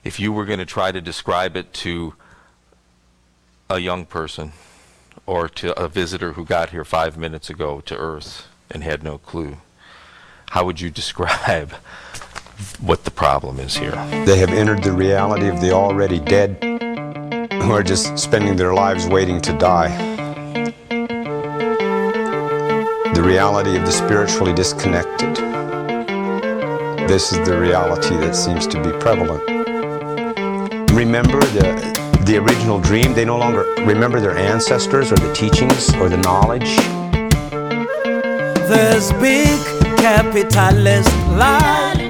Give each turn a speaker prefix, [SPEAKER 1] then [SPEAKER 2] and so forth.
[SPEAKER 1] If you were going to try to describe it to a young person or to a visitor who got here 5 minutes ago to Earth and had no clue, how would you describe what the problem is here?
[SPEAKER 2] They have entered the reality of the already dead, who are just spending their lives waiting to die. The reality of the spiritually disconnected. This is the reality that seems to be prevalent. Remember the original dream. They no longer remember their ancestors or the teachings or the knowledge.
[SPEAKER 3] There's big capitalist lies